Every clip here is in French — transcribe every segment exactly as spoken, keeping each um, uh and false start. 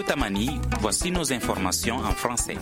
Tamani, voici nos informations en français.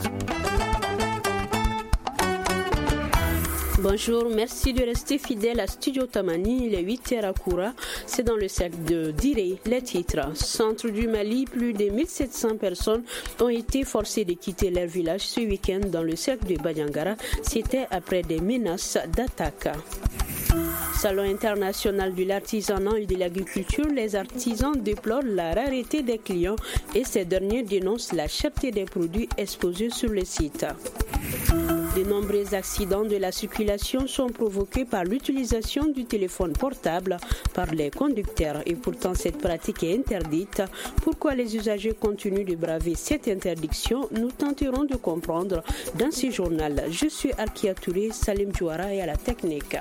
Bonjour, merci de rester fidèle à Studio Tamani, il est huit heures à Koura, c'est dans le cercle de Diré. Les titres. Centre du Mali, plus de mille sept cents personnes ont été forcées de quitter leur village ce week-end dans le cercle de Badiangara. C'était après des menaces d'attaque. Salon international de l'artisanat et de l'agriculture, les artisans déplorent la rareté des clients et ces derniers dénoncent la cherté des produits exposés sur le site. De nombreux accidents de la circulation sont provoqués par l'utilisation du téléphone portable par les conducteurs et pourtant cette pratique est interdite. Pourquoi les usagers continuent de braver cette interdiction? Nous tenterons de comprendre dans ce journal. Je suis Arkia Touré, Salim Djouara et à la technique.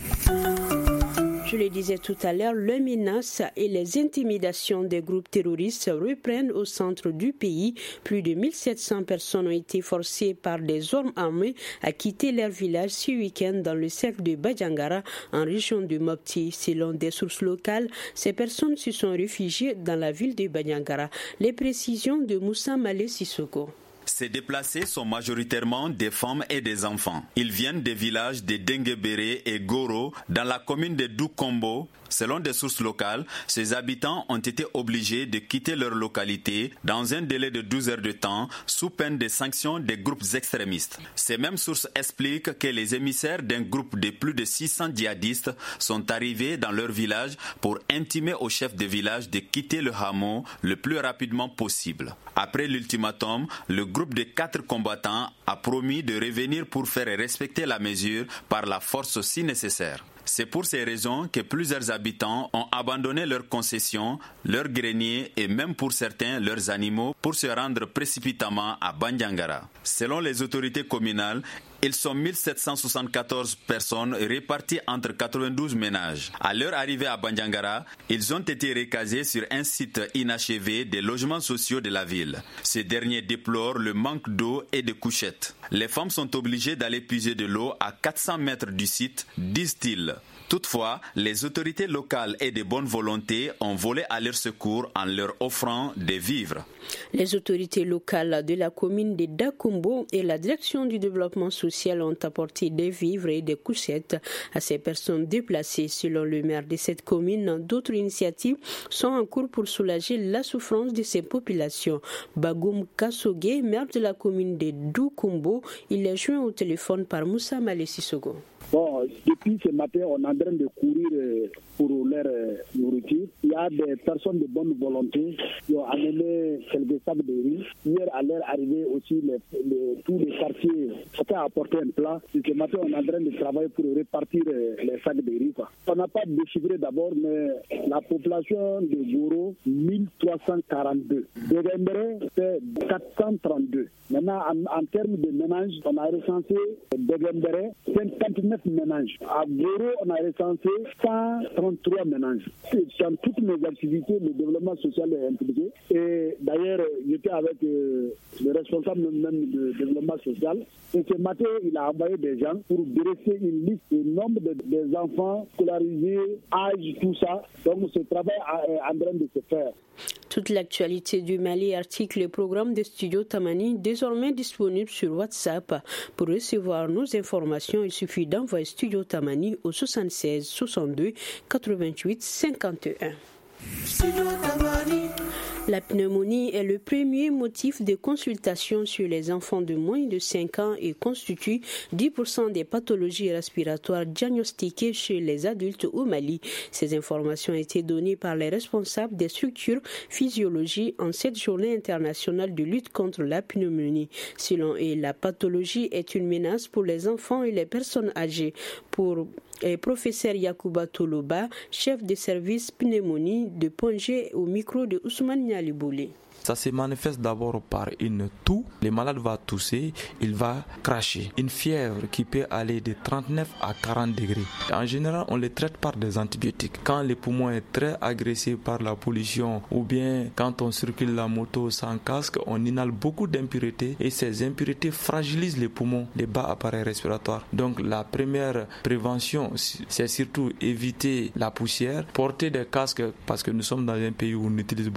Je le disais tout à l'heure, les menaces et les intimidations des groupes terroristes reprennent au centre du pays. Plus de mille sept cents personnes ont été forcées par des hommes armés à quitter leur village ce week-end dans le cercle de Badiangara en région de Mopti. Selon des sources locales, ces personnes se sont réfugiées dans la ville de Badiangara. Les précisions de Moussa Malé Sissoko. Ces déplacés sont majoritairement des femmes et des enfants. Ils viennent des villages de Denguebéré et Goro dans la commune de Doukombo. Selon des sources locales, ces habitants ont été obligés de quitter leur localité dans un délai de douze heures de temps sous peine des sanctions des groupes extrémistes. Ces mêmes sources expliquent que les émissaires d'un groupe de plus de six cents djihadistes sont arrivés dans leur village pour intimer au chef de village de quitter le hameau le plus rapidement possible. Après l'ultimatum, le groupe de quatre combattants a promis de revenir pour faire respecter la mesure par la force si nécessaire. C'est pour ces raisons que plusieurs habitants ont abandonné leurs concessions, leurs greniers et même pour certains leurs animaux pour se rendre précipitamment à Badiangara. Selon les autorités communales, ils sont mille sept cent soixante-quatorze personnes réparties entre quatre-vingt-douze ménages. À leur arrivée à Badiangara, ils ont été recasés sur un site inachevé des logements sociaux de la ville. Ces derniers déplorent le manque d'eau et de couchettes. Les femmes sont obligées d'aller puiser de l'eau à quatre cents mètres du site, disent-ils. Toutefois, les autorités locales et de bonne volonté ont volé à leur secours en leur offrant des vivres. Les autorités locales de la commune de Dakumbo et la direction du développement social ont apporté des vivres et des couchettes à ces personnes déplacées. Selon le maire de cette commune, d'autres initiatives sont en cours pour soulager la souffrance de ces populations. Bagoum Kassoge, maire de la commune de Dakumbo, il est joint au téléphone par Moussa Malé Sissoko. Bon, depuis ce matin, on est en train de courir pour leur nourriture. Il y a des personnes de bonne volonté qui ont amené quelques sacs de riz. Hier, à leur arrivée aussi, les, les, tous les quartiers ont apporté un plat. Et ce matin, on est en train de travailler pour répartir les sacs de riz. Quoi. On n'a pas déchiffré d'abord, mais la population de Goro, mille trois cent quarante-deux. De Dembéré, c'est quatre cent trente-deux. Maintenant, en, en termes de ménages, on a recensé de Dembéré cinquante-neuf ménages. À Goro, on a recensé cent trente-trois ménages. Dans toutes mes activités, le développement social est impliqué. Et d'ailleurs, j'étais avec euh, le responsable même du développement social. Et ce matin, il a envoyé des gens pour dresser une liste du nombre de, des enfants scolarisés, âge, tout ça. Donc, ce travail est en train de se faire. Toute l'actualité du Mali, article et programme de Studio Tamani, désormais disponible sur WhatsApp. Pour recevoir nos informations, il suffit d'envoyer Studio Tamani au soixante-seize soixante-deux quatre-vingt-huit cinquante et un. Studio Tamani. La pneumonie est le premier motif de consultation sur les enfants de moins de cinq ans et constitue dix pour cent des pathologies respiratoires diagnostiquées chez les adultes au Mali. Ces informations ont été données par les responsables des structures physiologie en cette journée internationale de lutte contre la pneumonie. Selon eux, la pathologie est une menace pour les enfants et les personnes âgées. Pour le professeur Yacouba Toloba, chef de service pneumonie de Pongé au micro de Ousmane Nialibouli. Ça se manifeste d'abord par une toux. Le malade va tousser, il va cracher. Une fièvre qui peut aller de trente-neuf à quarante degrés. En général, on les traite par des antibiotiques. Quand le poumon est très agressé par la pollution ou bien quand on circule la moto sans casque, on inhale beaucoup d'impuretés et ces impuretés fragilisent les poumons, les bas appareils respiratoires. Donc la première prévention, c'est surtout éviter la poussière, porter des casques parce que nous sommes dans un pays où on utilise beaucoup de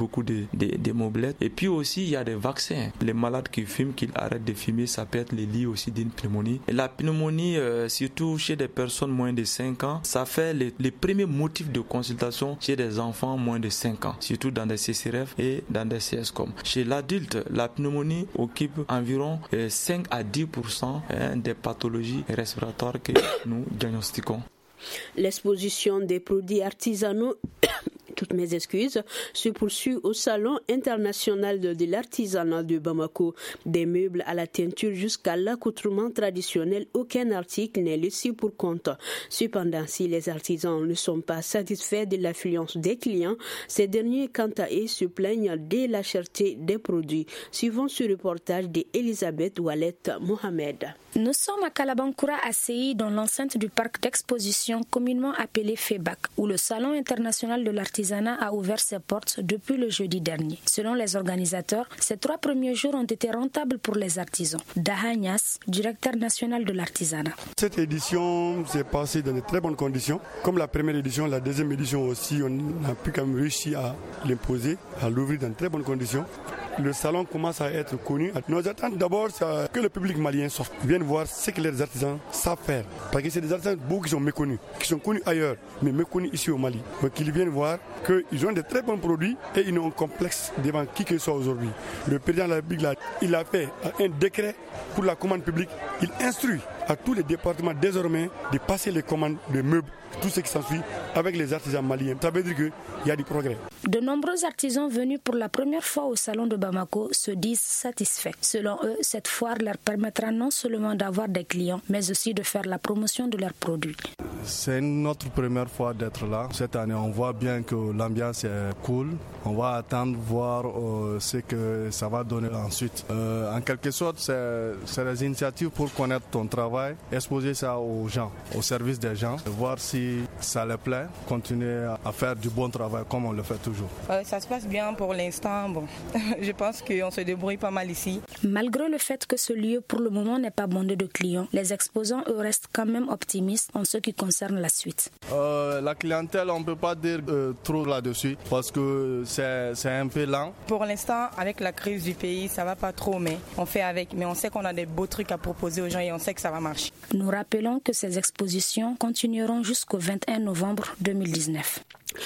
des, des mobylettes. Et puis aussi, il y a des vaccins. Les malades qui fument, qu'ils arrêtent de fumer, ça peut être lié aussi d'une pneumonie. Et la pneumonie, euh, surtout chez des personnes moins de cinq ans, ça fait les, les premiers motifs de consultation chez des enfants moins de cinq ans, surtout dans des C C R F et dans des C S C O M. Chez l'adulte, la pneumonie occupe environ euh, cinq à dix pour cent hein, des pathologies respiratoires que nous diagnostiquons. L'exposition des produits artisanaux toutes mes excuses, se poursuit au Salon international de, de l'artisanat de Bamako. Des meubles à la teinture jusqu'à l'accoutrement traditionnel, aucun article n'est laissé pour compte. Cependant, si les artisans ne sont pas satisfaits de l'affluence des clients, ces derniers, quant à eux, se plaignent de la cherté des produits. Suivons ce reportage d'Elisabeth Oualet Mohamed. Nous sommes à Kalabankoura, à Séi, dans l'enceinte du parc d'exposition communément appelé FEBAC, où le Salon international de l'artisanat a ouvert ses portes depuis le jeudi dernier. Selon les organisateurs, ces trois premiers jours ont été rentables pour les artisans. Dahanyas, directeur national de l'artisanat. Cette édition s'est passée dans de très bonnes conditions. Comme la première édition, la deuxième édition aussi, on a pu quand même réussir à l'imposer, à l'ouvrir dans de très bonnes conditions. Le salon commence à être connu. Nos attentes d'abord, c'est que le public malien sorte, vienne voir ce que les artisans savent faire. Parce que c'est des artisans beaucoup qui sont méconnus, qui sont connus ailleurs, mais méconnus ici au Mali. Donc ils viennent voir qu'ils ont de très bons produits et ils n'ont un complexe devant qui que ce soit aujourd'hui. Le président de la République, là, il a fait un décret pour la commande publique. Il instruit à tous les départements désormais de passer les commandes de meubles, tout ce qui s'ensuit, avec les artisans maliens. Ça veut dire qu'il y a du progrès. De nombreux artisans venus pour la première fois au salon de Bamako se disent satisfaits. Selon eux, cette foire leur permettra non seulement d'avoir des clients, mais aussi de faire la promotion de leurs produits. C'est notre première fois d'être là. Cette année, on voit bien que l'ambiance est cool. On va attendre voir euh, ce que ça va donner ensuite. Euh, en quelque sorte, c'est, c'est des initiatives pour connaître ton travail, exposer ça aux gens, au service des gens, voir si ça les plaît, continuer à faire du bon travail comme on le fait toujours. Euh, ça se passe bien pour l'instant. Bon, je pense qu'on se débrouille pas mal ici. Malgré le fait que ce lieu pour le moment n'est pas bondé de clients, les exposants eux restent quand même optimistes en ce qui concerne la suite. Euh, la clientèle, on ne peut pas dire euh, trop là-dessus parce que c'est, c'est un peu lent. Pour l'instant, avec la crise du pays, ça va pas trop, mais on fait avec. Mais on sait qu'on a des beaux trucs à proposer aux gens et on sait que ça va marcher. Nous rappelons que ces expositions continueront jusqu'au vingt et un novembre deux mille dix-neuf.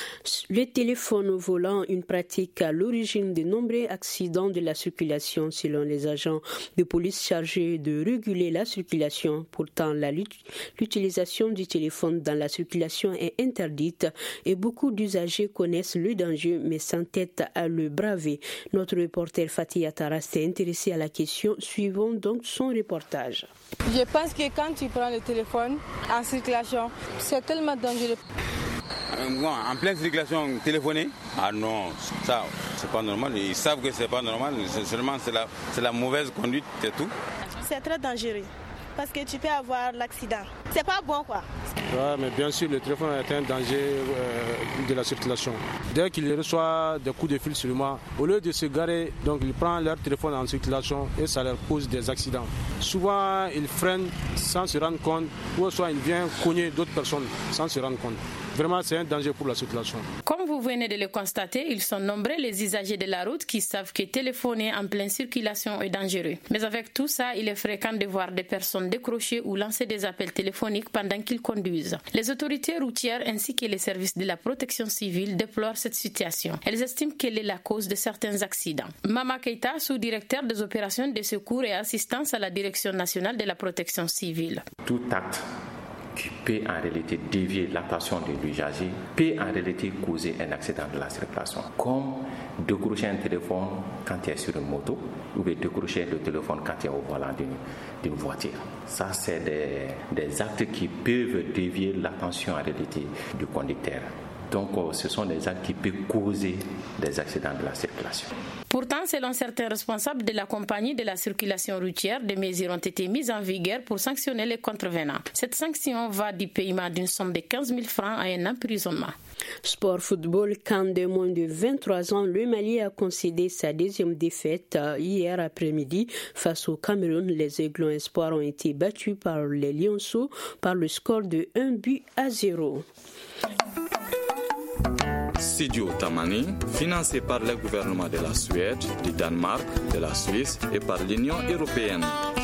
Le téléphone au volant, une pratique à l'origine de nombreux accidents de la circulation selon les agents de police chargés de réguler la circulation. Pourtant, la, l'utilisation du téléphone dans la circulation est interdite et beaucoup d'usagers connaissent le danger mais s'entêtent à le braver. Notre reporter Fatih Atara s'est intéressé à la question. Suivons donc son reportage. Je pense que quand tu prends le téléphone en circulation, c'est tellement dangereux. En pleine circulation téléphonée, ah non, ça c'est pas normal. Ils savent que c'est pas normal, c'est seulement c'est la, c'est la mauvaise conduite, c'est tout. C'est très dangereux parce que tu peux avoir l'accident. C'est pas bon quoi. Ouais, mais bien sûr, le téléphone est un danger euh, de la circulation. Dès qu'il reçoit des coups de fil sur moi, au lieu de se garer, donc ils prennent leur téléphone en circulation et ça leur cause des accidents. Souvent, ils freinent sans se rendre compte, ou soit ils viennent cogner d'autres personnes sans se rendre compte. Vraiment, c'est un danger pour la circulation. Comme vous venez de le constater, ils sont nombreux les usagers de la route qui savent que téléphoner en pleine circulation est dangereux. Mais avec tout ça, il est fréquent de voir des personnes décrocher ou lancer des appels téléphoniques pendant qu'ils conduisent. Les autorités routières ainsi que les services de la protection civile déplorent cette situation. Elles estiment qu'elle est la cause de certains accidents. Mama Keita, sous-directeur des opérations de secours et assistance à la Direction nationale de la protection civile. Tout acte qui peut en réalité dévier l'attention de l'usager, peut en réalité causer un accident de la circulation. Comme décrocher un téléphone quand tu es sur une moto, ou bien décrocher le téléphone quand tu es au volant d'une, d'une voiture. Ça, c'est des, des actes qui peuvent dévier l'attention en réalité du conducteur. Donc, ce sont des actes qui peuvent causer des accidents de la circulation. Pourtant, selon certains responsables de la compagnie de la circulation routière, des mesures ont été mises en vigueur pour sanctionner les contrevenants. Cette sanction va du paiement d'une somme de quinze mille francs à un emprisonnement. Sport football, camp de moins de vingt-trois ans, le Mali a concédé sa deuxième défaite hier après-midi face au Cameroun. Les Aiglons Espoirs ont été battus par les Lionceaux par le score de un but à zéro. Studio Tamani, financé par le gouvernement de la Suède, du Danemark, de la Suisse et par l'Union européenne.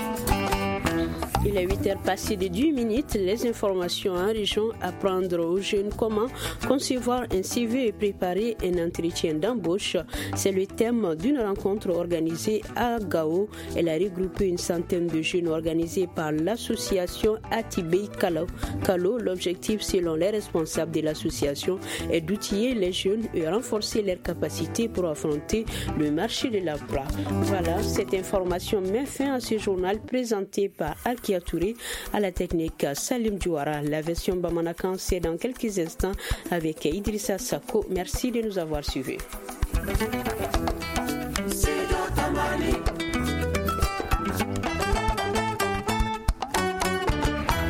Il est huit heures passées de dix minutes. Les informations en région, apprendre aux jeunes comment concevoir un C V et préparer un entretien d'embauche. C'est le thème d'une rencontre organisée à Gao. Elle a regroupé une centaine de jeunes organisés par l'association Atibé Kalo. Kalo. L'objectif, selon les responsables de l'association, est d'outiller les jeunes et renforcer leurs capacités pour affronter le marché de l'emploi. Voilà, cette information met fin à ce journal présenté par Alki Touré, à la technique Salim Djouara. La version Bamanakan, c'est dans quelques instants avec Idrissa Sako. Merci de nous avoir suivis.